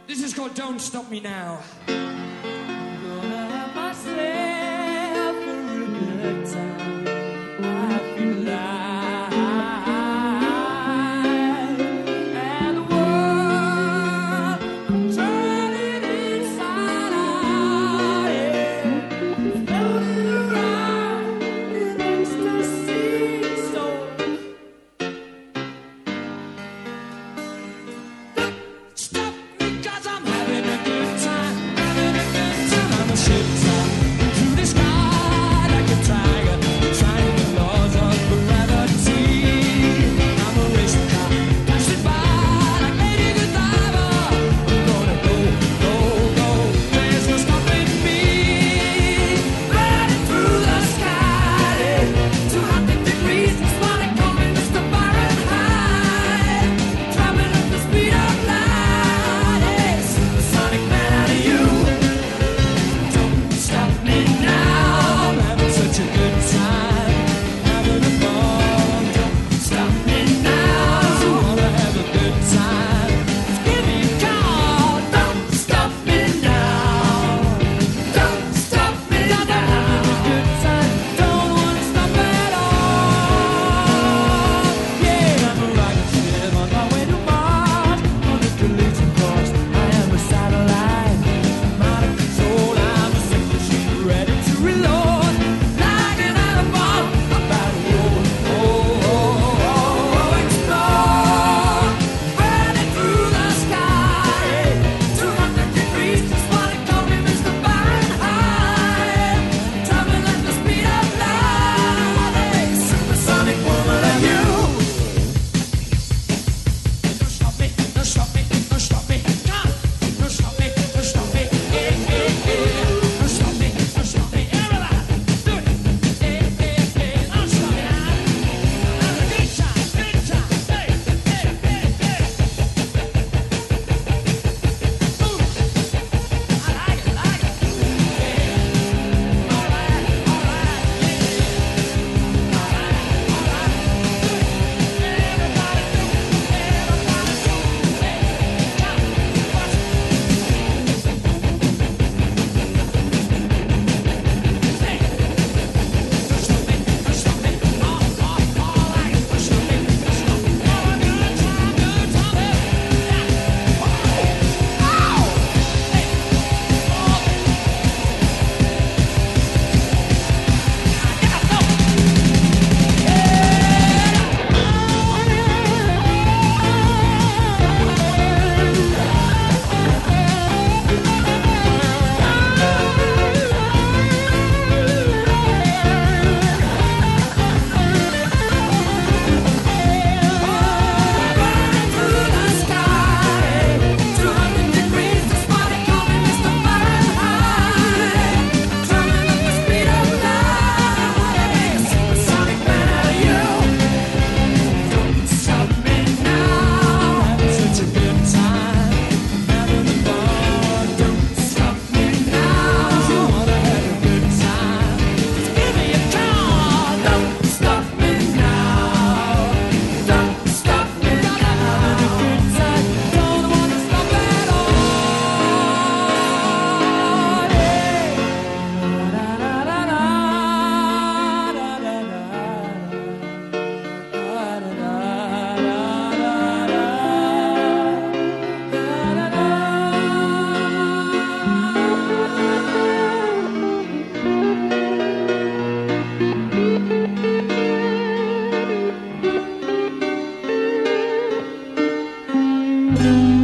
This is called Don't Stop Me Now. Gonna have myself a real good time. I feel alive, and the world I'm turning inside out, yeah. Floating around in ecstasy, so Stop me 'cause I'm having a good time. Having a good time. I'm a ship top through the sky like a tiger, trying the laws of gravity. I'm a race car, passing by like Lady Godiva. I'm gonna go, go, go. There's no stopping me. Riding through the sky, 200 degrees. That's why they call me Mr. Fahrenheit. Traveling at the speed of light. It's the sonic man out of you. Don't stop me now. I'm having such a good time. Having a ball. Don't stop me now. You wanna have a good time? Just give me a call. Don't stop me now. Don't stop me now. I'm having a good time. Don't wanna stop at all. Yeah, I'm a rocket ship on my way to Mars. On a collision course, I am a satellite. I'm out of control. I'm a sick machine ready to reload. Like an animal, about to explode. Burning through the sky, 200 degrees. Just wanna call me Mr. Fahrenheit. Traveling at the speed of light. Hey, supersonic woman like you. Don't stop me, don't stop me, don't stop me. Come, don't stop me, don't stop me. Yeah, yeah, yeah. Don't stop me, don't stop me. Everybody, do it. Yeah, yeah, yeah. Don't stop me now. Have a good time, good time. Hey, hey, hey, hey. Ooh, I like it, like it. Yeah. All right, yeah. All right, all right. Do it. Everybody do it. Everybody do it. Hey, come, watch it. Hey, don't stop me, don't stop me. All right, don't stop me, don't stop me. Have a good time, good time. Hey, yeah. Ow! Hey, oh. Get up, go. Burning through the sky, 200 degrees. That's why they call me Mr. Fahrenheit. Traveling at the speed of light. Supersonic man out of you. Don't stop me now. Having such a good time. Having a ball. Don't stop me now. You wanna have a good time? Just give me a call. Don't stop me now. Don't stop me now. Having a good time. Don't wanna stop at all. Yeah.